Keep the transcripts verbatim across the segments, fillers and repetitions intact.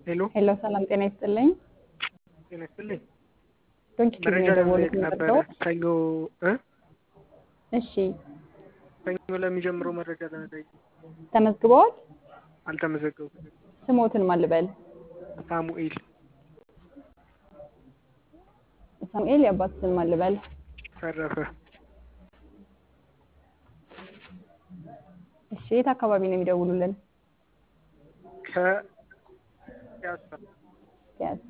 ሄሎ ሄሎ ሰላም ጤና ይስጥልኝ። ጤና ይስጥልኝ። ዶንኪ ቲቪ መረጃ ነው ለመጠየቅ የደወሉት ነበረ። የነበረው? ሰኞ እ እሺ ሰኞ ለሚጀምረው መረጃ ለመጠየቅ ተመዝግበዋል? አልተመዘገብኩም። ስሞትን ማን ልበል? ሳሙኤል ሳሙኤል የአባት ስም ማን ልበል? ተረፈ እሺ የት አካባቢ ነው የሚደውሉልን? ከፒያሳ ፒያሳ።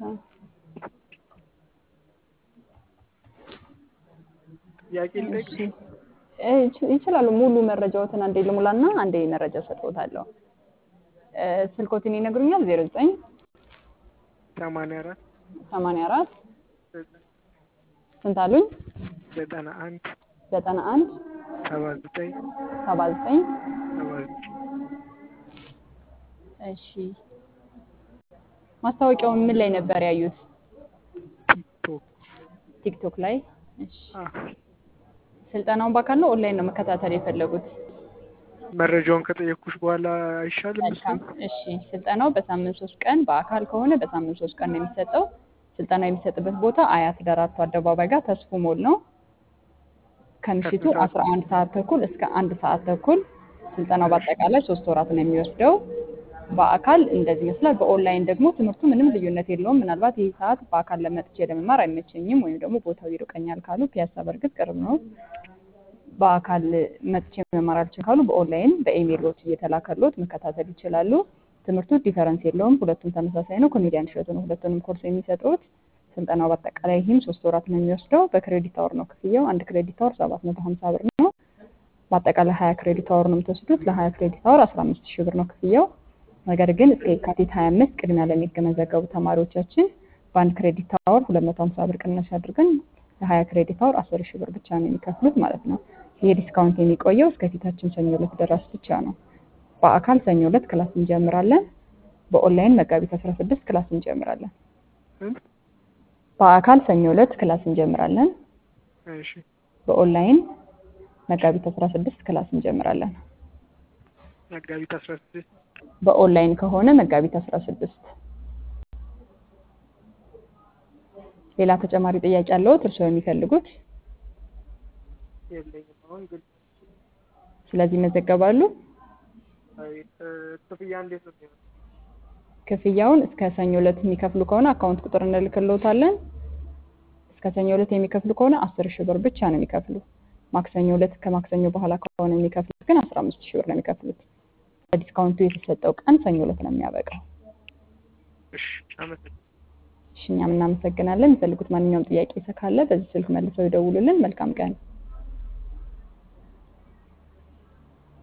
ጥያቄ ልጠይቅ? እሺ እ ይች- ይችላሉ። ሙሉ መረጃዎትን አንዴ ልሙላና አንዴ መረጃ ሰጥዎታለሁ። እ ስልኮትን ይነግሩኛል? ዜሮ ዘጠኝ ሰማንያ አራት ሰማንያ አራት ስንት አሉኝ? ዘጠና አንድ ዘጠና አንድ ሰባ ዘጠኝ ሰባ ዘጠኝ ሰባ ዘጠኝ እሺ ማስታወቂያውን ምን ላይ ነበር ያዩት? ቲክቶክ። ቲክቶክ ላይ። እሺ አዎ ስልጠናውን በአካል ነው ኦንላይን ነው መከታተል የፈለጉት? መረጃውን ከጠየኩሽ በኋላ አይሻልም? መልካም እሱ እሺ ስልጠናው በሳምንት ሶስት ቀን በአካል ከሆነ በሳምንት ሶስት ቀን ነው የሚሰጠው። ስልጠናው የሚሰጥበት ቦታ አያት ደራርቱ አደባባይ ጋር ተስፉ ሞል ነው። ከምሽቱ ከስንት ሰዓት? አስራ አንድ ሰዓት ተኩል እስከ አንድ ሰዓት ተኩል። ስልጠናው በአጠቃላይ ሶስት ወራት ነው የሚወስደው። በአካል እንደዚህ ይመስላል። በኦንላይን ደግሞ ትምህርቱ ምንም ልዩነት የለውም። ምናልባት ይህ ሰዓት በአካል ለመጥቼ ለመማር አይመቸኝም ወይም ደግሞ ቦታው ይርቀኛል ካሉ ፒያሳ በእርግጥ ቅርብ ነው። በአካል መጥቼ መማር አልችል ካሉ በኦንላይን በኢሜይሎች እየተላከሎት መከታተል ይችላሉ። ትምህርቱ ዲፈረንስ የለውም። ሁለቱም ተመሳሳይ ነው። ኮሜዲያን እሸቱ ነው ሁለቱንም ኮርስ የሚሰጡት። ስልጠናው በአጠቃላይ ይህም ሶስት ወራት ነው የሚወስደው። በክሬዲት አወር ነው ክፍያው። አንድ ክሬዲት አወር ሰባት መቶ ሀምሳ ብር ነው። በአጠቃላይ ሀያ ክሬዲት አወር ነው የምትወስዱት። ለሀያ ክሬዲት አወር አስራ አምስት ሺህ ብር ነው ክፍያው። ነገር ግን እስከ የካቲት ሀያ አምስት ቅድሚያ ለሚመዘገቡ ተማሪዎቻችን በአንድ ክሬዲት አወር ሁለት መቶ ሀምሳ ብር ቅናሽ አድርገን ለሀያ ክሬዲት አወር አስር ሺህ ብር ብቻ ነው የሚከፍሉት ማለት ነው። ይህ ዲስካውንት የሚቆየው እስከ ፊታችን ሰኞ ዕለት ድረስ ብቻ ነው። በአካል ሰኞ ዕለት ክላስ እንጀምራለን። በኦንላይን መጋቢት አስራ ስድስት ክላስ እንጀምራለን። ስንት? በአካል ሰኞ ዕለት ክላስ እንጀምራለን። እሺ በኦንላይን መጋቢት አስራ ስድስት ክላስ እንጀምራለን። መጋቢት አስራ ስድስት በኦንላይን ከሆነ መጋቢት አስራ ስድስት። ሌላ ተጨማሪ ጥያቄ አለዎት እርስዎ የሚፈልጉት? የለኝም። አሁን ግን ስለዚህ መዘገባሉ። አይ እ ክፍያ እንዴት ነው የሚሆነው? ክፍያውን እስከ ሰኞ ዕለት የሚከፍሉ ከሆነ አካውንት ቁጥር እንልክልዎታለን። እስከ ሰኞ ዕለት የሚከፍሉ ከሆነ አስር ሺህ ብር ብቻ ነው የሚከፍሉ። ማክሰኞ ዕለት ከማክሰኞ በኋላ ከሆነ የሚከፍሉት ግን አስራ አምስት ሺህ ብር ነው የሚከፍሉት። ዲስካውንቱ የተሰጠው ቀን ሰኞ ዕለት ነው የሚያበቃው። እሺ አመሰግናለሁ። እሺ እኛም እናመሰግናለን። የሚፈልጉት ማንኛውም ጥያቄ ካለ በዚህ ስልክ መልሰው ይደውሉልን። መልካም ቀን።